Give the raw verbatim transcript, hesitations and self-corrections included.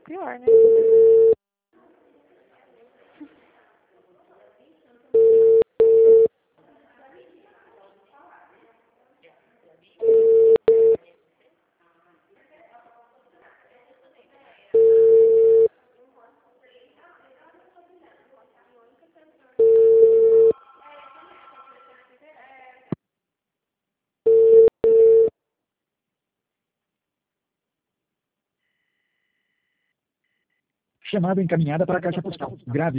Pior, né? Chamada encaminhada para a caixa postal. Grave